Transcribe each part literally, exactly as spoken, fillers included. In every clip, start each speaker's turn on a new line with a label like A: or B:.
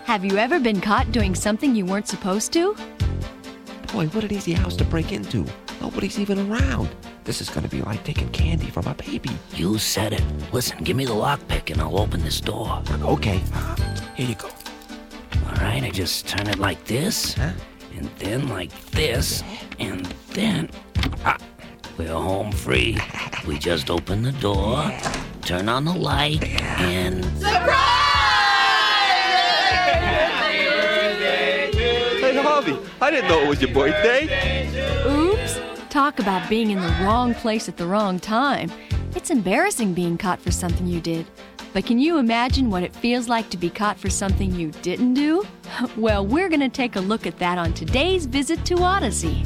A: Have you ever been caught doing something you weren't supposed to?
B: Boy, what an easy house to break into. Nobody's even around. This is going to be like taking candy from a baby.
C: You said it. Listen, give me the lockpick and I'll open this door.
B: Okay, uh, here you go.
C: All right, I just turn it like this,
B: Huh?
C: and then like this, and then... Ah, we're home free. We just open the door, turn on the light, and...
B: Hey, Harvey, I didn't know it was your birthday.
A: Oops. Talk about being in the wrong place at the wrong time. It's embarrassing being caught for something you did. But can you imagine what it feels like to be caught for something you didn't do? Well, we're going to take a look at that on today's visit to Odyssey.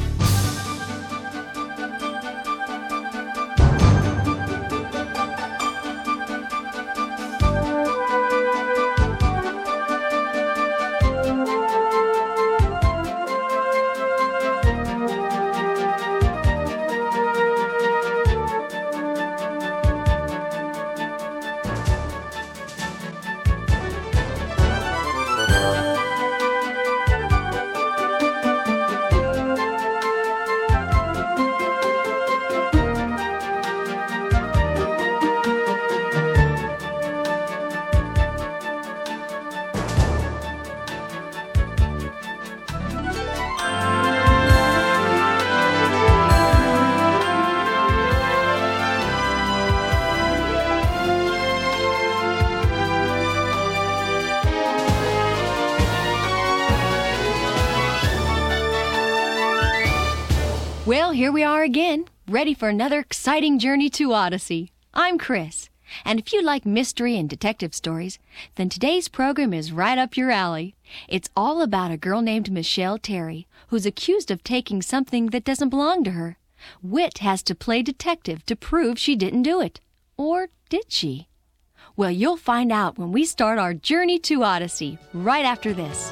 A: Well, here we are again, ready for another exciting journey to Odyssey. I'm Chris, and if you like mystery and detective stories, then today's program is right up your alley. It's all about a girl named Michelle Terry, who's accused of taking something that doesn't belong to her. Whit has to play detective to prove she didn't do it. Or did she? Well, you'll find out when we start our journey to Odyssey, right after this.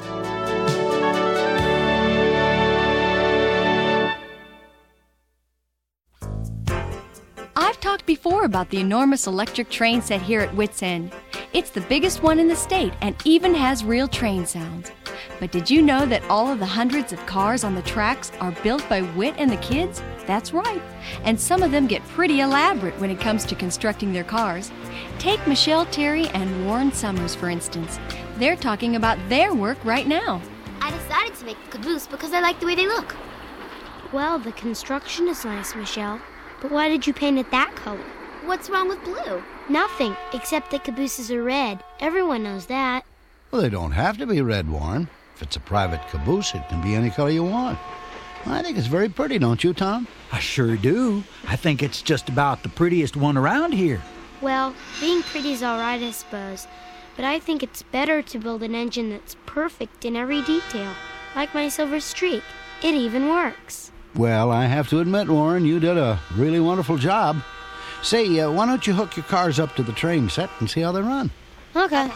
A: I've talked before about the enormous electric train set here at Whit's End. It's the biggest one in the state and even has real train sounds. But did you know that all of the hundreds of cars on the tracks are built by Whit and the kids? That's right. And some of them get pretty elaborate when it comes to constructing their cars. Take Michelle Terry and Warren Summers, for instance. They're talking about their work right now.
D: I decided to make the caboose because I like the way they look.
E: Well, the construction is nice, Michelle. But why did you paint it that color?
D: What's wrong with blue?
E: Nothing, except that cabooses are red. Everyone knows that.
F: Well, they don't have to be red, Warren. If it's a private caboose, it can be any color you want. I think it's very pretty, don't you, Tom?
G: I sure do. I think it's just about the prettiest one around here.
E: Well, being pretty's all right, I suppose. But I think it's better to build an engine that's perfect in every detail. Like my Silver Streak. It even works.
F: Well, I have to admit, Warren, you did a really wonderful job. Say, uh, why don't you hook your cars up to the train set and see how they run?
E: Okay.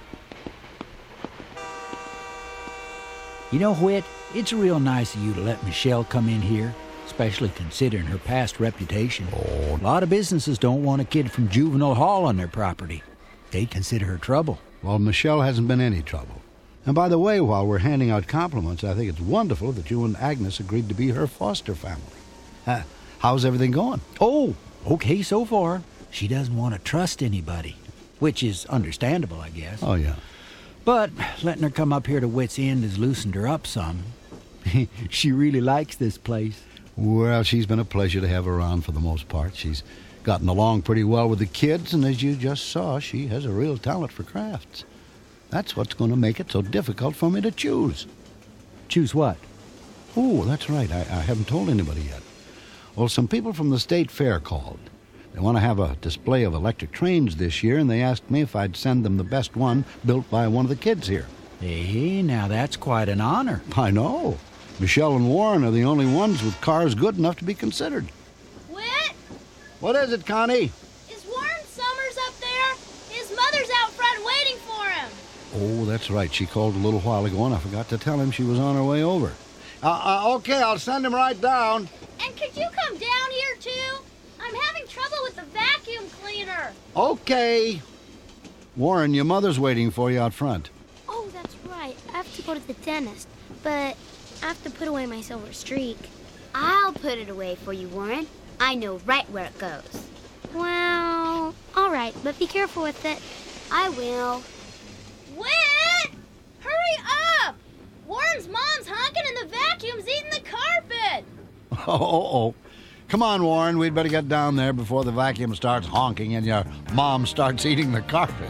G: You know, Whit, it's real nice of you to let Michelle come in here, especially considering her past reputation. Oh, a lot of businesses don't want a kid from juvenile hall on their property. They consider her trouble.
F: Well, Michelle hasn't been any trouble. And by the way, while we're handing out compliments, I think it's wonderful that you and Agnes agreed to be her foster family. Uh, how's everything going?
G: Oh, okay so far. She doesn't want to trust anybody, which is understandable, I guess.
F: Oh, yeah.
G: But letting her come up here to Whit's End has loosened her up some. She really likes this place.
F: Well, she's been a pleasure to have around for the most part. She's gotten along pretty well with the kids, and as you just saw, she has a real talent for crafts. That's what's going to make it so difficult for me to choose.
G: Choose what?
F: Oh, that's right. I, I haven't told anybody yet. Well, some people from the state fair called. They want to have a display of electric trains this year, and they asked me if I'd send them the best one built by one of the kids here.
G: Hey, now that's quite an honor.
F: I know. Michelle and Warren are the only ones with cars good enough to be considered.
D: Whit?
F: What is it, Connie?
D: Is Warren Summers up there? His mother's out front waiting for him.
F: Oh, that's right. She called a little while ago, and I forgot to tell him she was on her way over. Uh, uh, okay, I'll send him right down.
D: And could you come down here, too? I'm having trouble with the vacuum cleaner.
F: Okay. Warren, your mother's waiting for you out front.
E: Oh, that's right. have to go to the dentist, but I have to put away my silver streak.
H: I'll put it away for you, Warren. I know right where it goes.
E: Well, all right, but be careful with it.
H: I will.
D: Whit! Hurry up! Warren's mom's honking and the vacuum's eating the carpet!
F: Oh, oh, oh. Come on, Warren. We'd better get down there before the vacuum starts honking and your mom starts eating the carpet.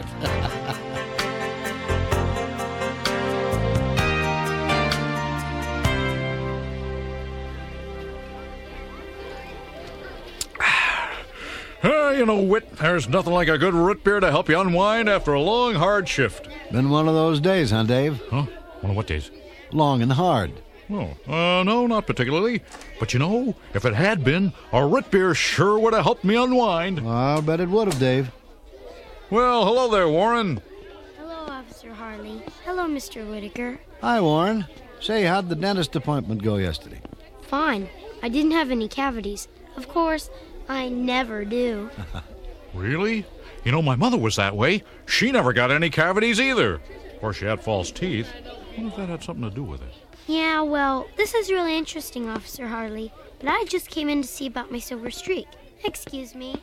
I: Uh, you know, Whit, there's nothing like a good root beer to help you unwind after a long, hard shift.
F: Been one of those days, huh, Dave?
I: Huh? One of what days?
F: Long and hard.
I: Oh, uh, no, not particularly. But you know, if it had been, a root beer sure would have helped me unwind.
F: I'll bet it would have, Dave.
I: Well, hello there, Warren.
E: Hello, Officer Harley. Hello, Mister Whitaker.
F: Hi, Warren. Say, how'd the dentist appointment go yesterday?
E: Fine. I didn't have any cavities. Of course, I never do.
I: Really? You know, my mother was that way. She never got any cavities either. Of course, she had false teeth. I wonder if that had something to do with it.
E: Yeah, well, this is really interesting, Officer Harley, but I just came in to see about my silver streak. Excuse me.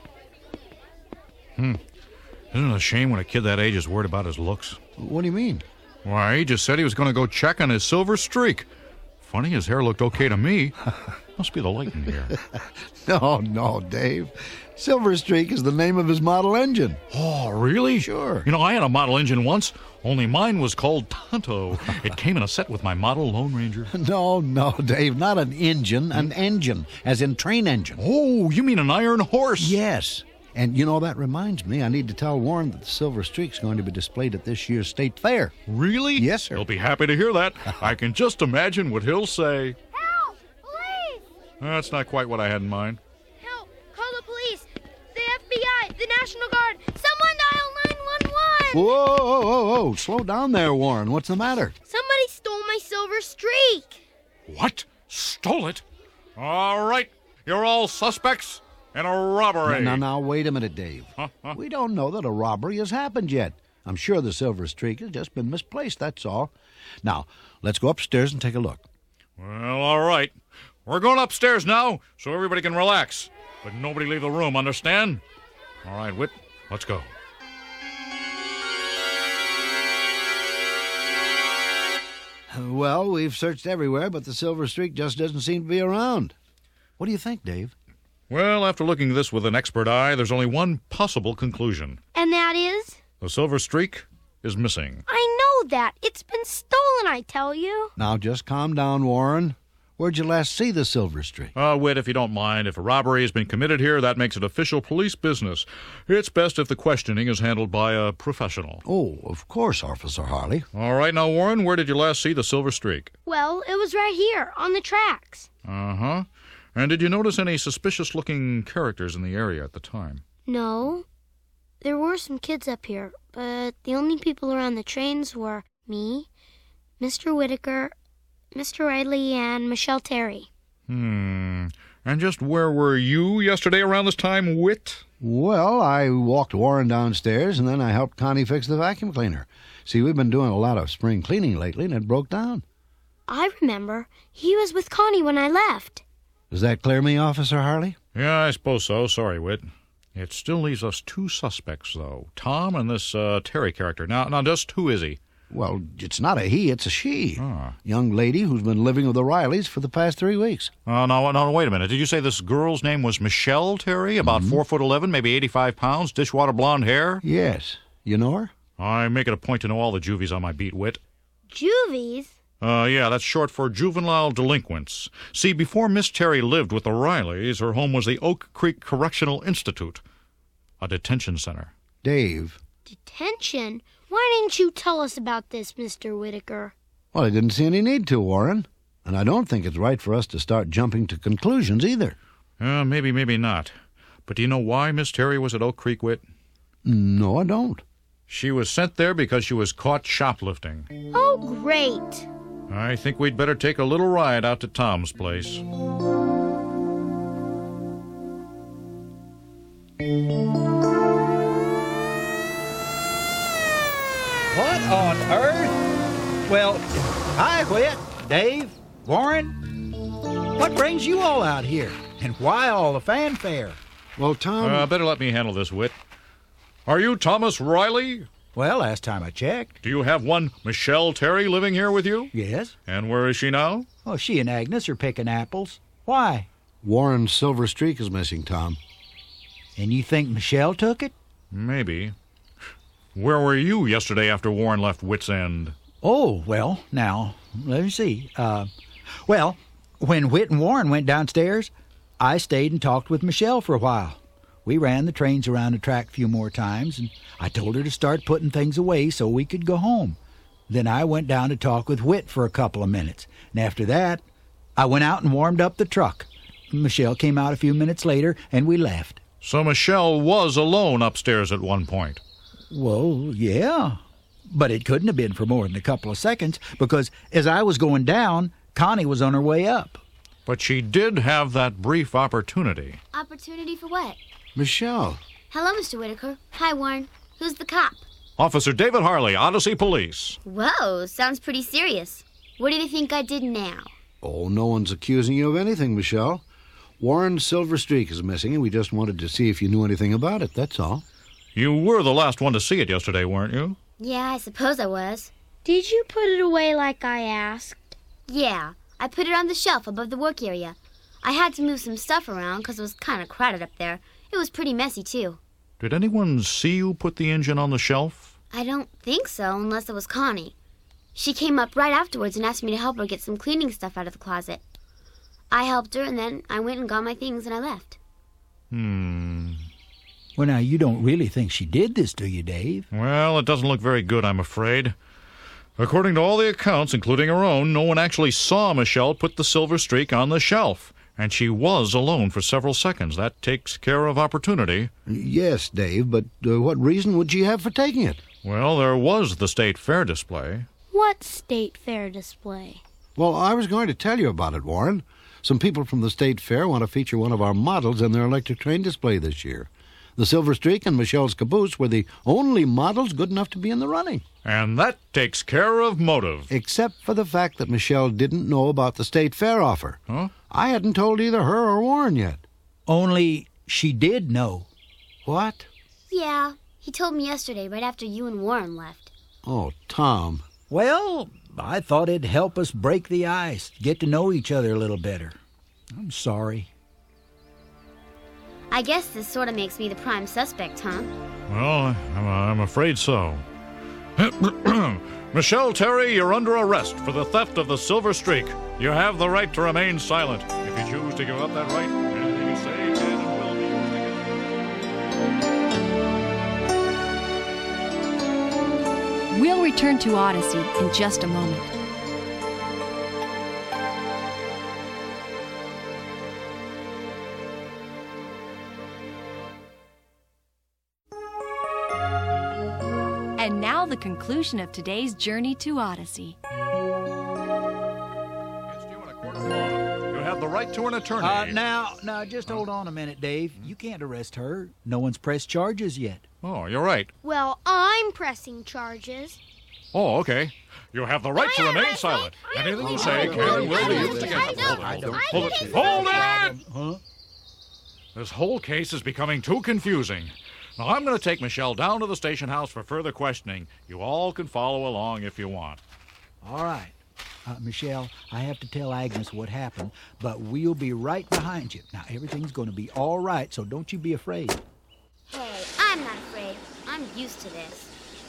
I: Hmm. Isn't it a shame when a kid that age is worried about his looks?
F: What do you mean?
I: Why, he just said he was going to go check on his silver streak. Funny, his hair looked okay to me. Must be the light in here.
F: No, no, Dave. Silver Streak is the name of his model engine.
I: Oh, really?
F: Sure.
I: You know, I had a model engine once, only mine was called Tonto. It came in a set with my model Lone Ranger.
F: No, no, Dave, not an engine, an engine, as in train engine.
I: Oh, you mean an iron horse?
F: Yes. And, you know, that reminds me, I need to tell Warren that the Silver Streak's going to be displayed at this year's state fair.
I: Really?
F: Yes, sir.
I: He'll be happy to hear that. I can just imagine what he'll say.
D: Help! Police!
I: That's not quite what I had in mind.
D: Help! Call the police! The F B I! The National Guard! Someone dial nine one one!
F: Whoa, whoa, whoa, whoa. Slow down there, Warren. What's the matter?
D: Somebody stole my silver streak!
I: What? Stole it? All right. You're all suspects in a robbery.
F: Now, now, wait a minute, Dave.
I: Huh, huh?
F: We don't know that a robbery has happened yet. I'm sure the Silver Streak has just been misplaced, that's all. Now, let's go upstairs and take a look.
I: Well, all right. We're going upstairs now, so everybody can relax. But nobody leave the room, understand? All right, Whit, let's go.
F: Well, we've searched everywhere, but the Silver Streak just doesn't seem to be around. What do you think, Dave?
I: Well, after looking at this with an expert eye, there's only one possible conclusion.
E: And that is?
I: The Silver Streak is missing.
E: I know that. It's been stolen, I tell you.
F: Now, just calm down, Warren. Where'd you last see the Silver Streak?
I: Uh, Whit, if you don't mind, if a robbery has been committed here, that makes it official police business. It's best if the questioning is handled by a professional.
F: Oh, of course, Officer Harley.
I: All right, now, Warren, where did you last see the Silver Streak?
E: Well, it was right here, on the tracks.
I: Uh-huh. And did you notice any suspicious-looking characters in the area at the time?
E: No. There were some kids up here, but the only people around the trains were me, Mister Whitaker, Mister Riley, and Michelle Terry.
I: Hmm. And just where were you yesterday around this time, Whit?
F: Well, I walked Warren downstairs, and then I helped Connie fix the vacuum cleaner. See, we've been doing a lot of spring cleaning lately, and it broke down.
E: I remember. He was with Connie when I left.
F: Does that clear me, Officer Harley?
I: Yeah, I suppose so. Sorry, Whit. It still leaves us two suspects, though. Tom and this uh, Terry character. Now, now, just who is he?
F: Well, it's not a he, it's a she.
I: Ah.
F: Young lady who's been living with the Rileys for the past three weeks.
I: Oh, no, no, wait a minute. Did you say this girl's name was Michelle Terry? About mm-hmm. four foot eleven, maybe eighty-five pounds, dishwater blonde hair?
F: Yes. You know her?
I: I make it a point to know all the juvies on my beat, Whit.
E: Juvies?
I: Uh, yeah, that's short for juvenile delinquents. See, before Miss Terry lived with the Rileys, her home was the Oak Creek Correctional Institute, a detention center.
F: Dave.
E: Detention? Why didn't you tell us about this, Mister Whitaker?
F: Well, I didn't see any need to, Warren. And I don't think it's right for us to start jumping to conclusions either.
I: Uh, maybe, maybe not. But do you know why Miss Terry was at Oak Creek, Whit?
F: No, I don't.
I: She was sent there because she was caught shoplifting.
E: Oh, great.
I: I think we'd better take a little ride out to Tom's place.
J: What on earth? Well,
G: Hi, Whit, Dave, Warren. What brings you all out here? And why all the fanfare?
F: Well, Tom...
I: Uh, better let me handle this, Whit. Are you Thomas Riley?
G: Well, last time I checked.
I: Do you have one Michelle Terry living here with you?
G: Yes.
I: And where is she now?
G: Oh, she and Agnes are picking apples. Why?
F: Warren's silver streak is missing, Tom.
G: And you think Michelle took it?
I: Maybe. Where were you yesterday after Warren left Wits End?
G: Oh, well, now, let me see. Uh, well, when Whit and Warren went downstairs, I stayed and talked with Michelle for a while. We ran the trains around the track a few more times, and I told her to start putting things away so we could go home. Then I went down to talk with Whit for a couple of minutes, and after that, I went out and warmed up the truck. Michelle came out a few minutes later, and we left.
I: So Michelle was alone upstairs at one point?
G: Well, yeah. But it couldn't have been for more than a couple of seconds, because as I was going down, Connie was on her way up.
I: But she did have that brief opportunity.
H: Opportunity for what?
F: Michelle.
H: Hello, Mister Whitaker. Hi, Warren. Who's the cop?
I: Officer David Harley, Odyssey Police.
H: Whoa, sounds pretty serious. What do you think I did now?
F: Oh, no one's accusing you of anything, Michelle. Warren's silver streak is missing, and we just wanted to see if you knew anything about it, that's all.
I: You were the last one to see it yesterday, weren't you?
H: Yeah, I suppose I was.
E: Did you put it away like I asked?
H: Yeah, I put it on the shelf above the work area. I had to move some stuff around because it was kind of crowded up there. It was pretty messy, too.
I: Did anyone see you put the engine on the shelf?
H: I don't think so, unless it was Connie. She came up right afterwards and asked me to help her get some cleaning stuff out of the closet. I helped her, and then I went and got my things and I left.
I: Hmm.
G: Well, now, you don't really think she did this, do you, Dave?
I: Well, it doesn't look very good, I'm afraid. According to all the accounts, including her own, no one actually saw Michelle put the silver streak on the shelf. And she was alone for several seconds. That takes care of opportunity.
F: Yes, Dave, but uh, what reason would she have for taking it?
I: Well, there was the state fair display.
E: What state fair display?
F: Well, I was going to tell you about it, Warren. Some people from the state fair want to feature one of our models in their electric train display this year. The Silver Streak and Michelle's caboose were the only models good enough to be in the running.
I: And that takes care of motive.
F: Except for the fact that Michelle didn't know about the state fair offer.
I: Huh?
F: I hadn't told either her or Warren yet.
G: Only she did know.
F: What?
H: Yeah, he told me yesterday right after you and Warren left.
F: Oh, Tom.
G: Well, I thought it'd help us break the ice, get to know each other a little better. I'm sorry.
H: I guess this sort of makes me the prime suspect, huh?
I: Well, I'm, I'm afraid so. Michelle Terry, you're under arrest for the theft of the Silver Streak. You have the right to remain silent. If you choose to give up that right, anything you say can and will be used against you.
A: We'll return to Odyssey in just a moment. And now the conclusion of today's journey to Odyssey.
I: Against you in a court of law. You have the right to an attorney.
G: Uh, now, now, just hold on a minute, Dave. You can't arrest her. No one's pressed charges yet.
I: Oh, you're right.
E: Well, I'm pressing charges.
I: Oh, okay. You have the right to remain silent. Anything you say can and will be used against you. Hold it. Hold it. Hold it!
G: Huh?
I: This whole case is becoming too confusing. Now, I'm going to take Michelle down to the station house for further questioning. You all can follow along if you want.
G: All right. Uh, Michelle, I have to tell Agnes what happened, but we'll be right behind you. Now, everything's going to be all right, so don't you be afraid.
H: Hey, I'm not afraid. I'm used to this.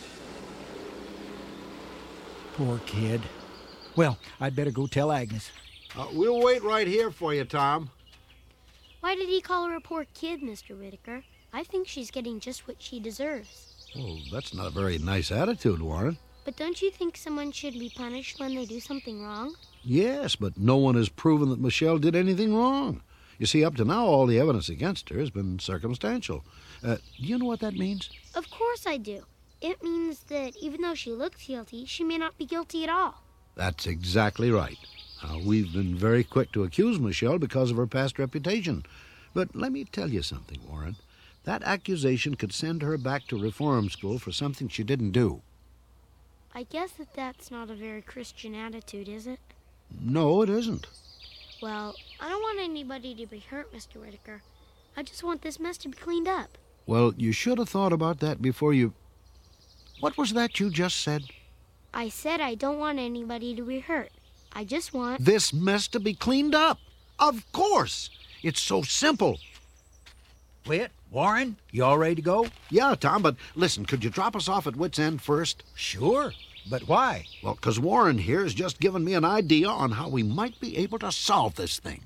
G: Poor kid. Well, I'd better go tell Agnes.
F: Uh, we'll wait right here for you, Tom.
E: Why did he call her a poor kid, Mister Whitaker? I think she's getting just what she deserves.
F: Oh, that's not a very nice attitude, Warren.
E: But don't you think someone should be punished when they do something wrong?
F: Yes, but no one has proven that Michelle did anything wrong. You see, up to now, all the evidence against her has been circumstantial. Uh, do you know what that means?
E: Of course I do. It means that even though she looks guilty, she may not be guilty at all.
F: That's exactly right. Now, we've been very quick to accuse Michelle because of her past reputation. But let me tell you something, Warren. That accusation could send her back to reform school for something she didn't do.
E: I guess that that's not a very Christian attitude, is it?
F: No, it isn't.
E: Well, I don't want anybody to be hurt, Mister Whitaker. I just want this mess to be cleaned up.
F: Well, you should have thought about that before you... What was that you just said?
E: I said I don't want anybody to be hurt. I just want...
F: This mess to be cleaned up. Of course. It's so simple.
G: Whit, Warren, you all ready to go?
F: Yeah, Tom, but listen, could you drop us off at Wits End first?
G: Sure. But why?
F: Well, because Warren here has just given me an idea on how we might be able to solve this thing.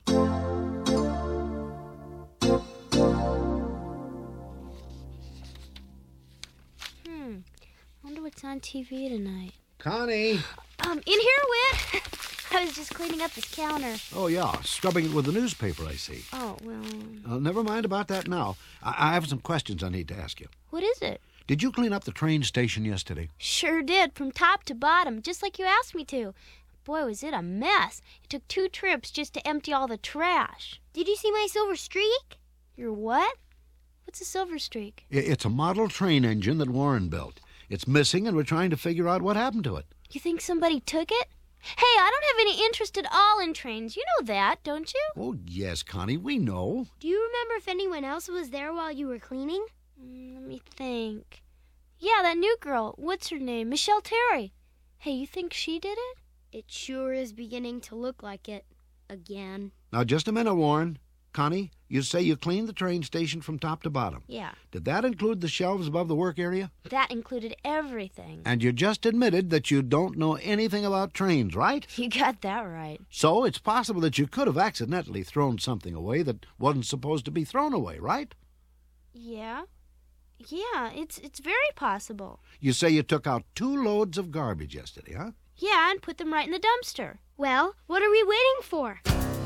E: Hmm. Wonder what's on T V tonight.
F: Connie.
E: Um, in here, Whit. I was just cleaning up this counter.
F: Oh, yeah, scrubbing it with the newspaper, I see.
E: Oh, well...
F: Uh, never mind about that now. I-, I have some questions I need to ask you.
E: What is it?
F: Did you clean up the train station yesterday?
E: Sure did, from top to bottom, just like you asked me to. Boy, was it a mess. It took two trips just to empty all the trash.
H: Did you see my silver streak?
E: Your what? What's a silver streak?
F: I- it's a model train engine that Warren built. It's missing, and we're trying to figure out what happened to it.
E: You think somebody took it? Hey, I don't have any interest at all in trains. You know that, don't you?
F: Oh, yes, Connie, we know.
E: Do you remember if anyone else was there while you were cleaning? Mm, let me think. Yeah, that new girl. What's her name? Michelle Terry. Hey, you think she did it? It sure is beginning to look like it. Again.
F: Now, just a minute, Warren. Connie, you say you cleaned the train station from top to bottom.
E: Yeah.
F: Did that include the shelves above the work area?
E: That included everything.
F: And you just admitted that you don't know anything about trains, right?
E: You got that right.
F: So it's possible that you could have accidentally thrown something away that wasn't supposed to be thrown away, right?
E: Yeah. Yeah, it's it's very possible.
F: You say you took out two loads of garbage yesterday, huh?
E: Yeah, and put them right in the dumpster. Well, what are we waiting for?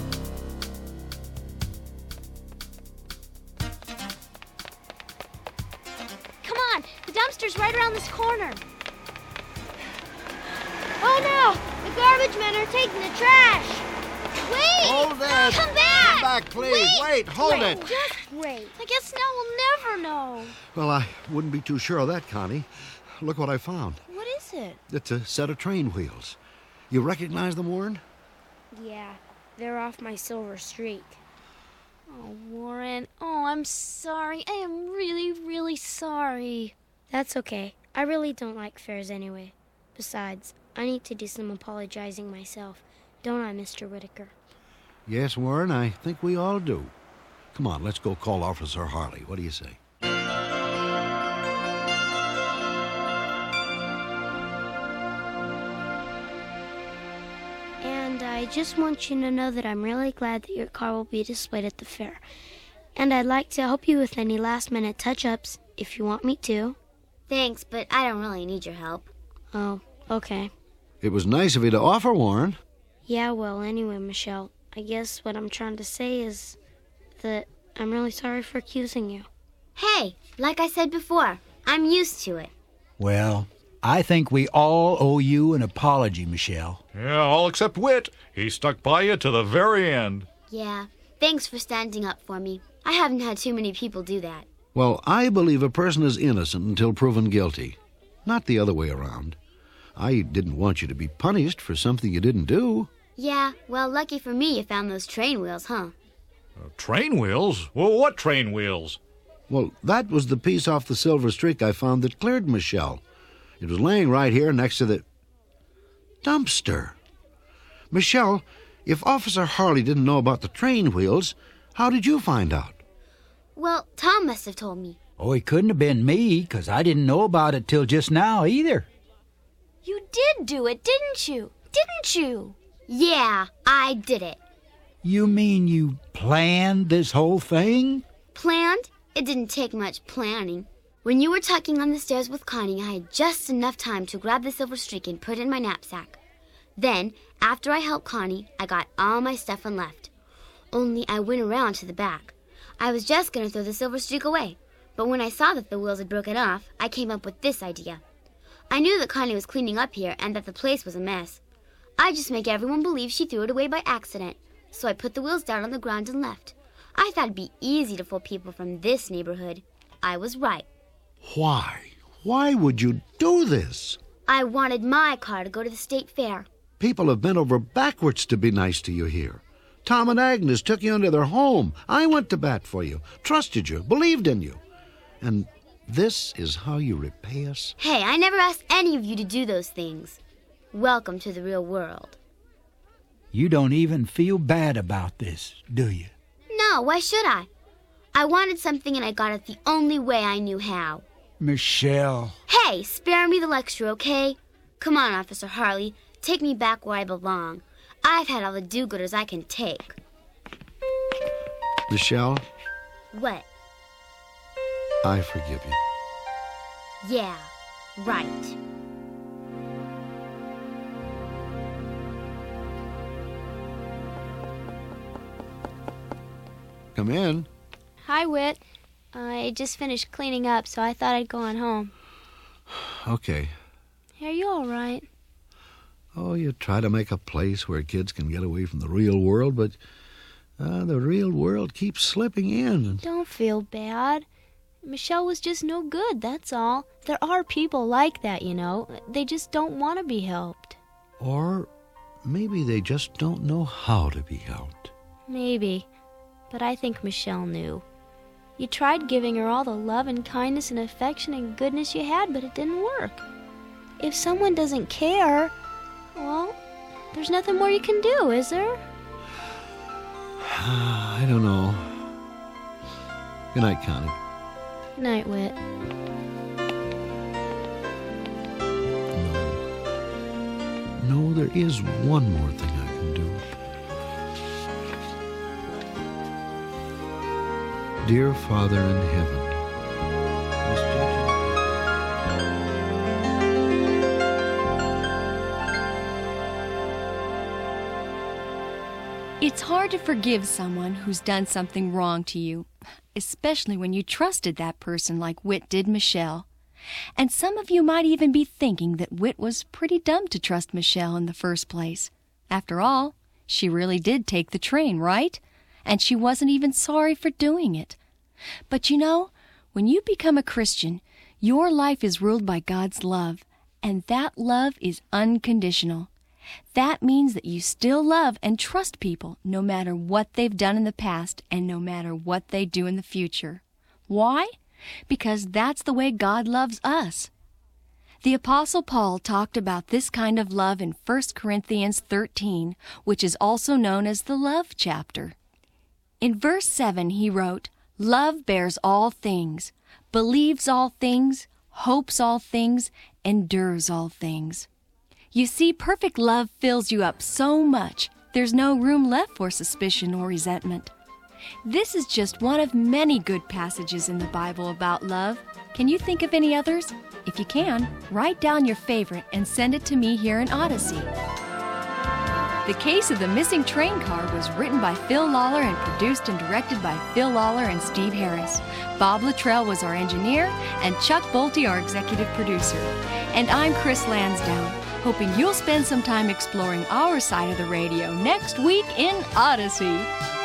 E: Come on, the dumpster's right around this corner. Oh no, the garbage men are taking the trash. Wait!
F: Hold it!
E: Come back!
F: Come back, please.
E: Wait!
F: Wait, hold
E: Wait,
F: it.
E: Just wait. I guess now we'll never know.
F: Well, I wouldn't be too sure of that, Connie. Look what I found.
E: What is it?
F: It's a set of train wheels. You recognize them, Warren?
E: Yeah, they're off my silver streak. Oh, Warren. Oh, I'm sorry. I am really, really sorry. That's okay. I really don't like fairs anyway. Besides, I need to do some apologizing myself. Don't I, Mister Whitaker?
F: Yes, Warren, I think we all do. Come on, let's go call Officer Harley. What do you say?
E: And I just want you to know that I'm really glad that your car will be displayed at the fair. And I'd like to help you with any last-minute touch-ups, if you want me to.
H: Thanks, but I don't really need your help.
E: Oh, okay.
F: It was nice of you to offer, Warren.
E: Yeah, well, anyway, Michelle, I guess what I'm trying to say is that I'm really sorry for accusing you.
H: Hey, like I said before, I'm used to it.
G: Well, I think we all owe you an apology, Michelle.
I: Yeah, all except Whit. He stuck by you to the very end.
H: Yeah, thanks for standing up for me. I haven't had too many people do that.
F: Well, I believe a person is innocent until proven guilty, not the other way around. I didn't want you to be punished for something you didn't do.
H: Yeah, well, lucky for me you found those train wheels, huh?
I: Uh, train wheels? Well, what train wheels?
F: Well, that was the piece off the silver streak I found that cleared Michelle. It was laying right here next to the dumpster. Michelle, if Officer Harley didn't know about the train wheels, how did you find out?
H: Well, Tom must have told me.
G: Oh, it couldn't have been me, 'cause I didn't know about it till just now either.
E: You did do it, didn't you? Didn't you?
H: Yeah, I did it.
G: You mean you planned this whole thing?
H: Planned? It didn't take much planning. When you were tucking on the stairs with Connie, I had just enough time to grab the silver streak and put it in my knapsack. Then, after I helped Connie, I got all my stuff and left. Only I went around to the back. I was just going to throw the silver streak away, but when I saw that the wheels had broken off, I came up with this idea. I knew that Connie was cleaning up here and that the place was a mess. I'd just make everyone believe she threw it away by accident, so I put the wheels down on the ground and left. I thought it'd be easy to fool people from this neighborhood. I was right.
F: Why? Why would you do this?
H: I wanted my car to go to the state fair.
F: People have bent over backwards to be nice to you here. Tom and Agnes took you into their home. I went to bat for you, trusted you, believed in you. And this is how you repay us?
H: Hey, I never asked any of you to do those things. Welcome to the real world.
G: You don't even feel bad about this, do you?
H: No, why should I? I wanted something and I got it the only way I knew how.
G: Michelle.
H: Hey, spare me the lecture, okay? Come on, Officer Harley. Take me back where I belong. I've had all the do-gooders I can take.
F: Michelle?
H: What?
F: I forgive you.
H: Yeah, right.
F: Come in.
E: Hi, Whit. I just finished cleaning up, so I thought I'd go on home.
F: Okay.
E: Are you all right?
F: Oh, you try to make a place where kids can get away from the real world, but uh, the real world keeps slipping in.
E: Don't feel bad. Michelle was just no good, that's all. There are people like that, you know. They just don't want to be helped.
F: Or maybe they just don't know how to be helped.
E: Maybe. But I think Michelle knew. You tried giving her all the love and kindness and affection and goodness you had, but it didn't work. If someone doesn't care, well, there's nothing more you can do, is there?
F: I don't know. Good night, Connie.
E: Good night, Whit.
F: No. No, there is one more thing I can do. Dear Father in heaven,
A: It's hard to forgive someone who's done something wrong to you, especially when you trusted that person like Whit did Michelle. And some of you might even be thinking that Whit was pretty dumb to trust Michelle in the first place. After all, she really did take the train, right? And she wasn't even sorry for doing it. But you know, when you become a Christian, your life is ruled by God's love, and that love is unconditional. That means that you still love and trust people no matter what they've done in the past and no matter what they do in the future. Why? Because that's the way God loves us. The Apostle Paul talked about this kind of love in First Corinthians thirteen, which is also known as the love chapter. In verse seven he wrote, "Love bears all things, believes all things, hopes all things, endures all things." You see, perfect love fills you up so much, there's no room left for suspicion or resentment. This is just one of many good passages in the Bible about love. Can you think of any others? If you can, write down your favorite and send it to me here in Odyssey. The Case of the Missing Train Car was written by Phil Lawler and produced and directed by Phil Lawler and Steve Harris. Bob Luttrell was our engineer, and Chuck Bolte our executive producer. And I'm Chris Lansdowne, hoping you'll spend some time exploring our side of the radio next week in Odyssey.